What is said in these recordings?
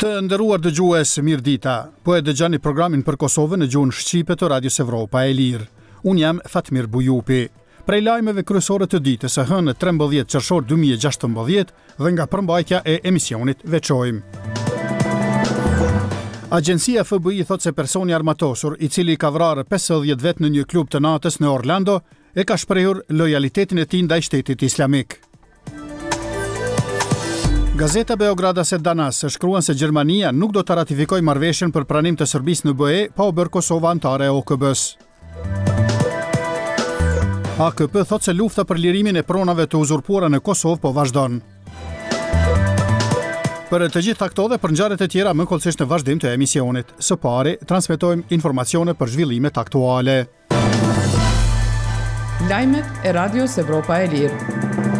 Të nderuar dëgjues, mirëdita. Po e dëgjoni programin për Kosovën në gjuhën shqipe të Radios Evropa e Lirë. Unë jam Fatmir Bujupi. Prej lajmeve kryesore të ditës së hënë 13 qershor 2016 dhe nga përmbajtja e emisionit veçojmë. Agjencia FBI thot se personi armatosur, i cili ka vrarë 50 vet në një klub të natës në Orlando, e ka shprehur lojalitetin e tij ndaj shtetit islamik. Gazeta Beograda se Danas shkruan se Gjermania nuk do të ratifikojë marrëveshjen për pranim të Serbisë në BE pa u bërë Kosova anëtare e OKB-s. AKP thot se lufta për lirimin e pronave të uzurpuara në Kosovë po vazhdon. Për të gjitha këto dhe për ngjarjet e tjera më kollësisht në vazhdim të emisionit. Së pari, transmetojmë informacione për zhvillimet aktuale. Lajmet e Radios Evropa e Lirë.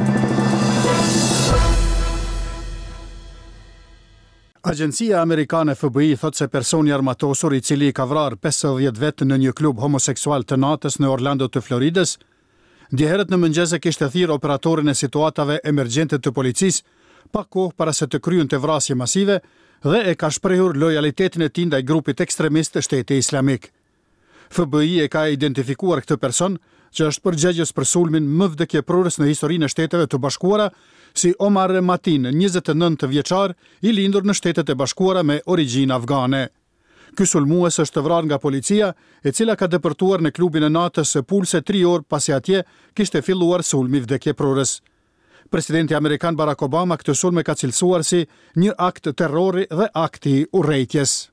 Agjencia amerikane FBI thot se personi armatosur i cili ka vrarë 50 vet në një klub homoseksual të natës në Orlando të Floridës, djeherët në mëngjes kishte thirrë operatorin e situatave emergjente të policisë pa kohë para se të kryente vrasje masive dhe e ka shprehur lojalitetin e tij ndaj grupit ekstremist të Shtetit Islamik. FBI e ka identifikuar këtë person që është përgjegjës për sulmin më vdekjeprurës në historinë e Shteteve të Bashkuara si Omar Matin, 29 vjeçar, i lindur në Shtetet e Bashkuara me origjinë afgane. Ky sulmues është vrarë nga policia, e cila ka depërtuar në klubin e natës së pulse 3 orë pasi atje kishte filluar sulmi vdekjeprurës. Presidenti amerikan Barack Obama këtë sulm e ka cilësuar si një akt terrori dhe akti urrejtjes.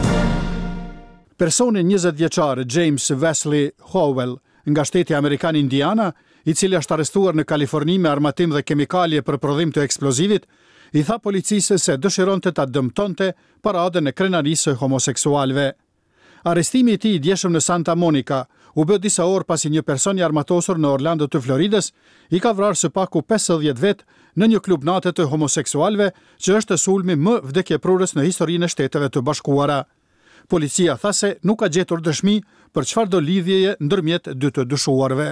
Personi 20 vjeçar James Wesley Howell nga shteti amerikan Indiana, i cili është arrestuar në Kaliforni me armatim dhe kemikalje për prodhim të eksplozivit, i tha policisë se dëshironte ta dëmtonte paradën e krenarisë së homoseksualëve. Arrestimi i tij i djeshëm në Santa Monica u bë disa orë pasi një person i armatosur në Orlando të Floridës i ka vrarë së paku 50 vet në një klub nate të homoseksualëve që është sulmi më vdekjeprurës në historinë e Shteteve të Bashkuara. Policia tha se nuk ka gjetur dëshmi për çfarëdo lidhjeje ndërmjet dy të dyshuarve.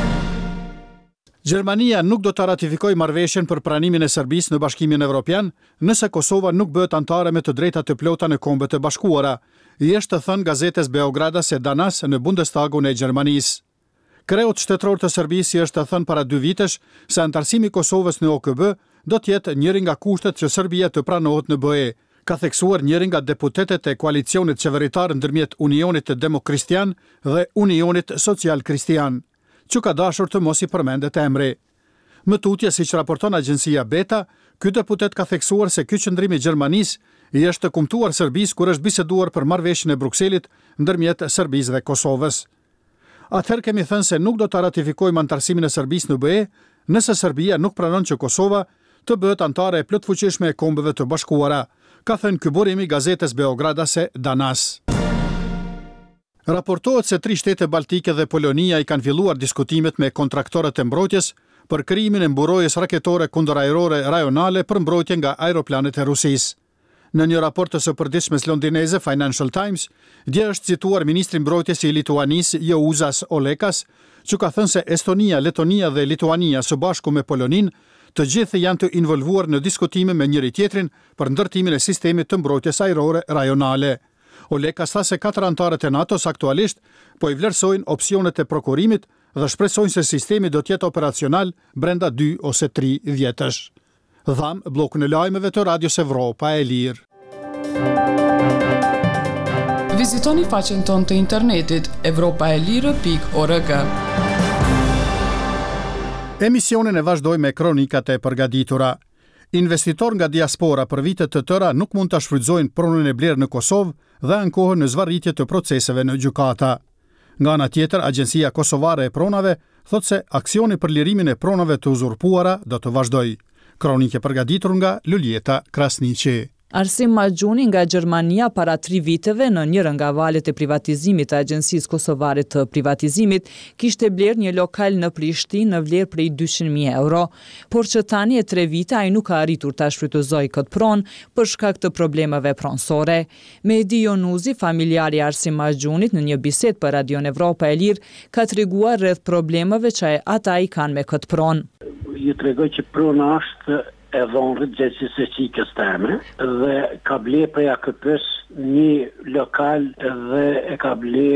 Gjermania nuk do të ratifikojë marrëveshjen për pranimin e Serbisë në Bashkimin Evropian nëse Kosova nuk bëhet anëtare me të drejta të plota në Kombet e Bashkuara, i është thënë gazetes Beograda se Danas në Bundestagun e Gjermanisë. Kreut shtetëror të Serbisë është thënë para 2 vitesh se antarësimi i Kosovës në OKB do të jetë njëri nga kushtet që Serbia të pranohet në BE, ka theksuar njëri nga deputetet e koalicionit qeveritar ndërmjet Unionit Demokristian dhe Unionit Social-Kristian, që ka dashur të mos i përmendet emri. Më tutje, siç raporton agjencia Beta, ky deputet ka theksuar se ky qëndrim i Gjermanisë i është kumtuar Serbisë kur është biseduar për marrëveshjen e Brukselit ndërmjet Serbisë dhe Kosovës. Atëherë kemi thënë se nuk do të ratifikojmë antarësimin e Serbisë në BE nëse Serbia nuk pranon që Kosova të bëhet anëtare e plotfuqishme e Kombeve të Bashkuara, ka thënë ky burim i gazetes Beograda se Danas. Raportohet se 3 shtete baltike dhe Polonia i kanë filluar diskutimet me kontraktorët e mbrojtjes për krijimin e mburojjes raketore kundërajrore rajonale për mbrojtje nga aeroplanet e Rusisë. Në një raport të së përditshmes londineze Financial Times, dje është cituar ministri mbrojtjes i Lituanisë Jeuzas Olekas, që ka thënë se Estonia, Letonia dhe Lituania së bashku me Polonin të gjithë janë të involvuar në diskutime me njëri tjetrin për ndërtimin e sistemit të mbrojtjes ajrore rajonale. Olekas tha se 4 anëtarët e NATO-s aktualisht po i vlerësojnë opsionet e prokurimit dhe shpresojnë se sistemi do të jetë operacional brenda 2 ose 3 vjetësh. Dham bllokun e lajmeve të Radios Evropa e Lirë. Vizitoni faqen tonë të internetit evropaelire.org. Emisionin e vazhdoj me kronikat e përgatitura. Investitor nga diaspora për vite të tëra nuk mund të shfrytëzojnë pronën e blerë në Kosovë dhe ankohen në zvarritje të proceseve në gjykata. Nga ana tjetër, Agjencia Kosovare e Pronave thot se aksioni për lirimin e pronave të uzurpuara do të vazhdojë. Kronike përgatitur nga Luljeta Krasniqi. Arsim Maxhuni nga Gjermania para 3 viteve në njërën nga valet e privatizimit të Agjencisë Kosovare të Privatizimit kishte blerë një lokal në Prishtinë në vlerë prej 200.000 euro, por që tani e 3 vite ai nuk ka arritur ta shfrytëzojë këtë pronë për shkak të problemeve pronësore. Mehdi Jonuzi, familjari i Arsim Maxhunit, në një bisedë për Radion Evropa e Lirë, ka treguar rreth problemeve që ata i kanë me këtë pronë. Ju tregoj që prona është e dhonrit gjithësisë së qikës teme dhe ka ble prej AKP-s një lokal dhe e ka ble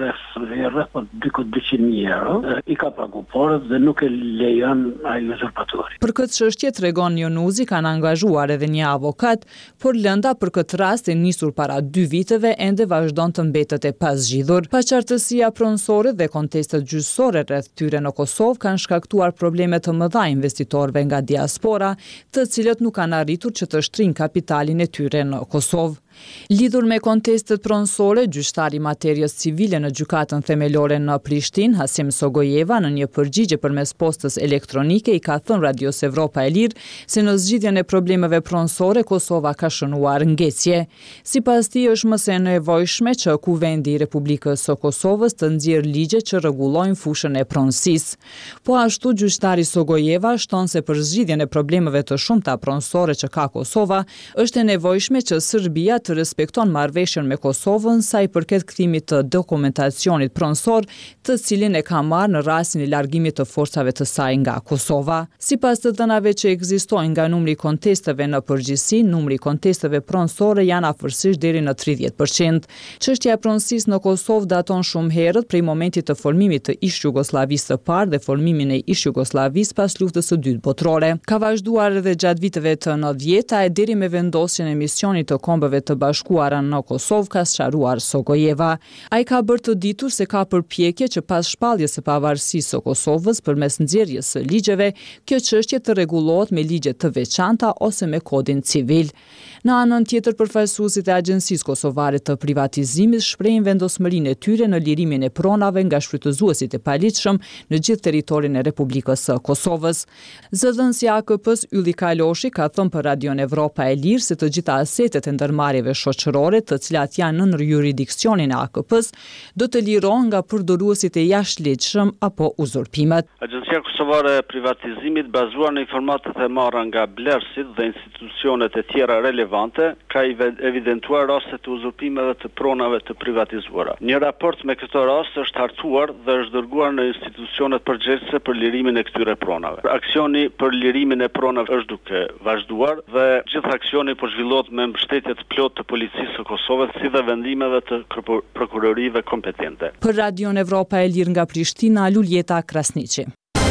rreth 200.000 euro. I ka pagu porët dhe nuk e lejon ai uzurpatori. Për këtë çështje tregon Jonuzi kanë angazhuar edhe një avokat, por lënda për këtë rast e nisur para 2 viteve ende vazhdon të mbetet e pazgjidhur. Paqartësia pronësore dhe kontestet gjyqësore rreth tyre në Kosovë kanë shkaktuar probleme të mëdha investitorëve nga diaspora, të cilët nuk kanë arritur që të shtrin kapitalin e tyre në Kosovë. Lidhur me kontestet pronësore, gjyqtari materjes civile në gjykatën themelore në Prishtinë, Hasim Sogojeva, në një përgjigje përmes postës elektronike i ka thënë Radios Evropa e Lirë se në zgjidhjen e problemeve pronësore Kosova ka shënuar ngecje. Sipas tij është më së nevojshme që Kuvendi i Republikës së Kosovës të nxjerrë ligje që rregullojnë fushën e pronësisë. Po ashtu gjyqtari Sogojeva shton se për zgjidhjen e problemeve të shumta pronësore që ka Kosova, është e nevojshme që Serbia të respekton marrëveshjen me Kosovën sa i përket kthimit të dokumentacionit pronësor, të cilin e ka marrë në rastin e largimit të forcave të saj nga Kosova. Sipas të dhënave që ekzistojnë nga numri i kontesteve në përgjithësi, numri i kontesteve pronësore janë afërsisht deri në 30%. Çështja e pronësisë në Kosovë daton shumë herët prej momentit të formimit të Ish-Jugosllavisë së parë dhe formimin e Ish-Jugosllavisë pas luftës së dytë botërore. Ka vazhduar edhe gjatë viteve të 90-ta e deri me vendosjen e misionit të Kombeve të Bashkuara në Kosovë, ka sqaruar Sogojeva. Ai ka bërë të ditur se ka përpjekje që pas shpalljes së pavarësisë së Kosovës përmes nxjerrjes së ligjeve, kjo çështje të rregullohet me ligje të veçanta ose me kodin civil. Në anën tjetër, përfaqësuesit e Agjencisë Kosovare të Privatizimit shprehin vendosmërinë e tyre në lirimin e pronave nga shfrytëzuesit e paligjshëm në gjithë territorin e Republikës së Kosovës. Zëdhënësi i AKP-s Ylli Kaloshi ka thënë për Radion Evropa e Lirë se të gjitha asetet e ndërmarrjeve shoqërore, të cilat janë në jurisdiksionin e AKP-s, do të lirohen nga përdoruesit e jashtëligjshëm apo uzurpimet. Agjencia Kosovare e Privatizimit, bazuar në informatat e marra nga blerësit dhe institucionet e tjera relevante, ka evidentuar raste të uzurpimeve të pronave të privatizuara. Një raport me këtë rast është hartuar dhe është dërguar në institucionet përgjegjëse për lirimin e këtyre pronave. Aksioni për lirimin e pronave është duke vazhduar dhe gjithë aksioni po zhvillohet me mbështetje të plotë të policisë së Kosovës si dhe vendimeve të prokurorive kompetente. Për Radion Evropa e Lirë nga Prishtina, Luljeta Krasniqi.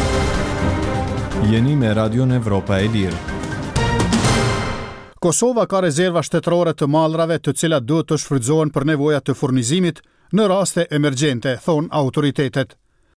Jeni me Radion Evropa e Lirë. Kosova ka rezerva shtetërore të mallrave të cilat duhet të shfrytëzohen për nevojat të furnizimit në raste emergjente, thon autoritetet.